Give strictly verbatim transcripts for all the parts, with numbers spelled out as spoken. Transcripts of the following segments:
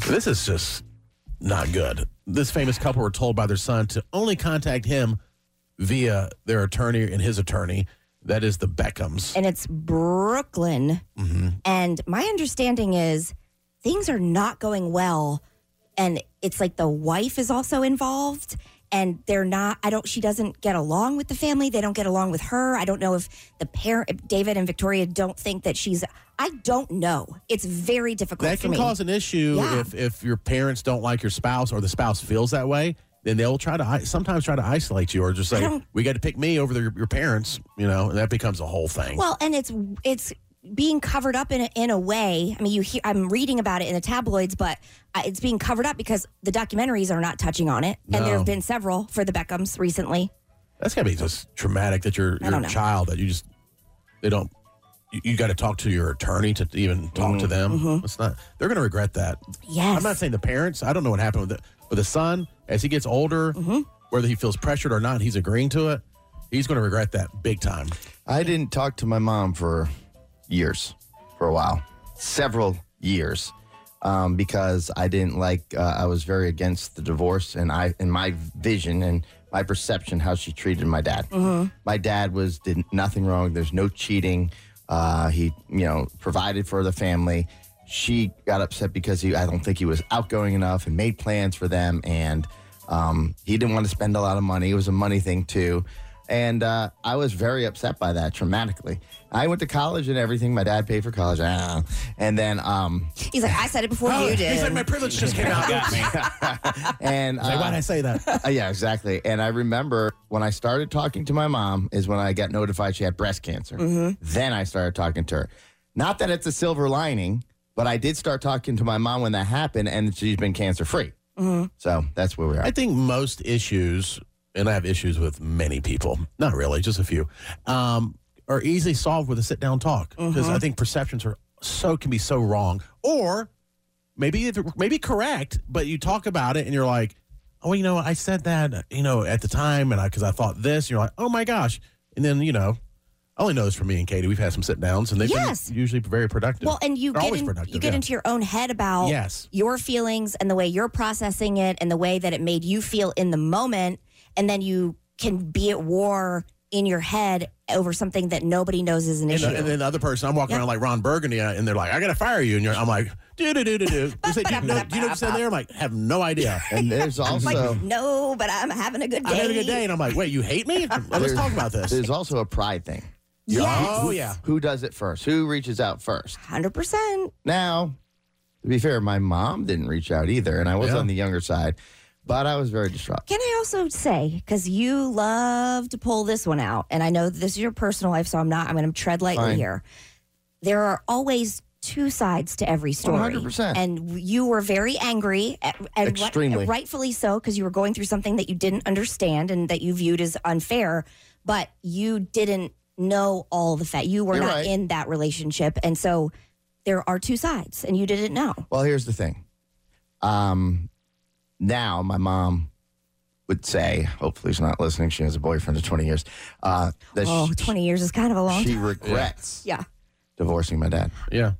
This is just not good. This famous couple were told by their son to only contact him via their attorney and his attorney. That is the Beckhams. And it's Brooklyn. Mm-hmm. And my understanding is things are not going well. And it's like the wife is also involved. And they're not, I don't, she doesn't get along with the family. They don't get along with her. I don't know if the parent, if David and Victoria don't think that she's, I don't know. It's very difficult That for can me. cause an issue Yeah. if, if your parents don't like your spouse or the spouse feels that way. Then they'll try to i- sometimes try to isolate you or just I say, don't- we got to pick me over the, your parents, you know, and that becomes a whole thing. Well, and it's, it's, being covered up in a, in a way. I mean, you hear, I'm reading about it in the tabloids, but uh, it's being covered up because the documentaries are not touching on it, and No. there have been several for the Beckhams recently. That's got to be just traumatic that your I your don't know. child that you just they don't you, you got to talk to your attorney to even talk to them. Mm-hmm. It's not they're going to regret that. Yes, I'm not saying the parents. I don't know what happened with the with the son as he gets older, Mm-hmm. whether he feels pressured or not. He's agreeing to it. He's going to regret that big time. I didn't talk to my mom for years, for a while, several years, um, because I didn't like. Uh, I was very against the divorce, and I, in my vision and my perception, how she treated my dad. My dad was did nothing wrong. There's no cheating. Uh, he, you know, provided for the family. She got upset because he, I don't think he was outgoing enough and made plans for them, and um, he didn't want to spend a lot of money. It was a money thing too. And uh, I was very upset by that, traumatically. I went to college and everything. My dad paid for college. Ah. And then... Um, he's like, I said it before you did. He's like, my privilege just came out. Got me. and Like, uh, why did I say that? uh, yeah, exactly. And I remember when I started talking to my mom is when I got notified she had breast cancer. Then I started talking to her. Not that it's a silver lining, but I did start talking to my mom when that happened, and she's been cancer-free. So that's where we are. I think most issues, and I have issues with many people, not really, just a few, um, are easily solved with a sit-down talk. Because I think perceptions are so can be so wrong. Or maybe if it, maybe correct, but you talk about it and you're like, oh, you know, I said that, you know, at the time, and I because I thought this. And you're like, oh my gosh, and then you know, I only know this from me and Katie. We've had some sit-downs, and they've Yes. been usually very productive. Well, and you They're get, always in, productive, you get yeah. into your own head about Yes. your feelings and the way you're processing it and the way that it made you feel in the moment. And then you can be at war in your head over something that nobody knows is an And, issue. and then the other person, I'm walking Yeah. around like Ron Burgundy, uh, and they're like, I got to fire you. And you're, I'm like, do, do, do, do, do. They say, do, you know, do you know what you said there? I'm like, have no idea. And there's I'm also... like, no, but I'm having a good day. I'm having a good day. And I'm like, wait, you hate me? Let's there's- talk about this. There's also a pride thing. Yes. Oh, yeah. Who does it first? Who reaches out first? one hundred percent. Now, to be fair, my mom didn't reach out either, and I was Yeah. on the younger side, but I was very distraught. Can I also say, because you love to pull this one out, and I know this is your personal life, so I'm not, I'm going to tread lightly Fine. here. There are always two sides to every story. one hundred percent. And you were very angry, and and ri- Extremely. rightfully so, because you were going through something that you didn't understand and that you viewed as unfair, but you didn't know all the fact. You were You're not right. in that relationship, and so there are two sides, and you didn't know. Well, here's the thing. Um, now my mom would say, hopefully she's not listening. She has a boyfriend of twenty years. Uh, that Oh, she, twenty years is kind of a long she time. regrets Yeah. divorcing my dad. Yeah.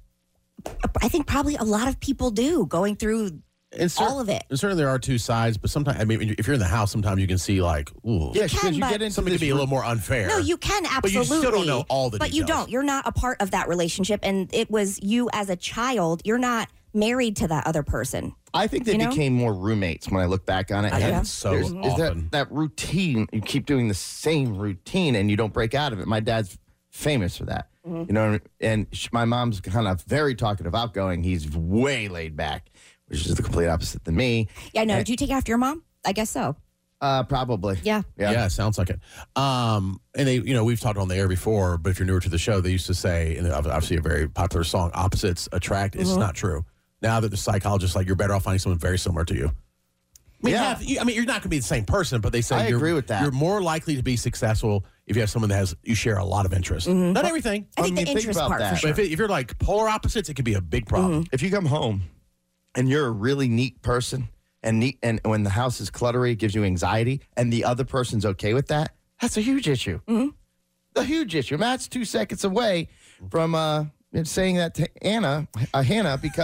I think probably a lot of people do going through And cer- all of it. And certainly there are two sides, but sometimes, I mean, if you're in the house, sometimes you can see like, ooh, Yeah, can, because you but- get into something this could be a little more unfair. No, you can But you absolutely. still don't know all the But you details. don't. You're not a part of that relationship, and it was you as a child. You're not married to that other person. I think they You know? became more roommates when I look back on it. I And have so there's- is that, often. that routine, you keep doing the same routine and you don't break out of it. My dad's famous for that. Mm-hmm. You know, and sh- my mom's kind of very talkative, outgoing. He's way laid back, which is the complete opposite than me. Yeah, no. And- Do you take after your mom? I guess so. Uh, probably. Yeah. Yeah. Yeah, sounds like it. Um, and they, you know, we've talked on the air before, but if you're newer to the show, they used to say, and obviously a very popular song, opposites attract. It's Mm-hmm. not true. Now that the psychologist's like, you're better off finding someone very similar to you. I mean, Yeah. half- you- I mean, you're not going to be the same person, but they say I you're, agree with that. you're more likely to be successful if you have someone that has, you share a lot of interests. Not everything. I think mean, the think interest about part that. for But sure. if, it, if you're like polar opposites, it could be a big problem. If you come home and you're a really neat person and neat, and when the house is cluttery, it gives you anxiety, and the other person's okay with that, that's a huge issue. Mm-hmm. A huge issue. Matt's two seconds away from uh, saying that to Anna, uh, Hannah, because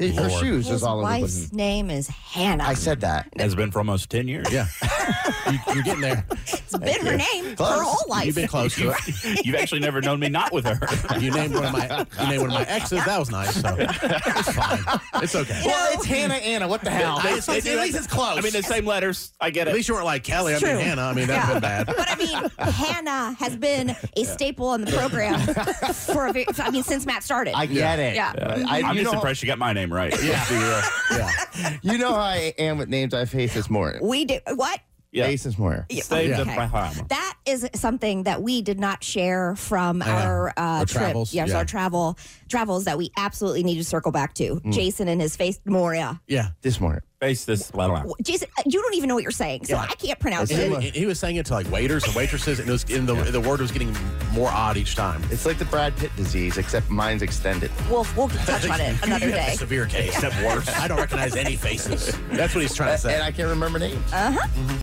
His, her Lord. shoes His is all over the wife's place. name is Hannah. I said that. Has been for almost ten years. Yeah. you, you're getting there. It's been her name Close. her whole life. You've been close to it. You've actually never known me not with her. You named one of my you named one of my exes. That was nice. So it's fine. It's okay. Well, it's Hannah Anna. What the hell? I- It's- it's- at least it's close. I mean, the same letters. I get At it. least you weren't like Kelly. I It's mean true. Hannah. I mean that'd Yeah. been bad. But I mean, Hannah has been a staple on the program for a very, I mean, since Matt started. I get it. Yeah. But I, I'm you, just know, impressed you got my name right. Yeah. yeah. you know how I am with names I faced this morning. we do what? Yeah. Faced this morning. Save Yeah. the Bahama. That is something that we did not share from Yeah. our, uh, Our trip. travels, Yes, yeah. our travel travels that we absolutely need to circle back to. Mm. Jason and his face, Moria. Yeah. This morning. Face this. Blah, blah. Jason, you don't even know what you're saying, so Yeah. I can't pronounce It's it. in- He, he was saying it to like waiters and waitresses, and it was and the the word was getting more odd each time. It's like the Brad Pitt disease, except mine's extended. We'll we'll touch on it another You have day. a severe case. Except worse. I don't recognize any faces. That's what he's trying to say. And I can't remember names.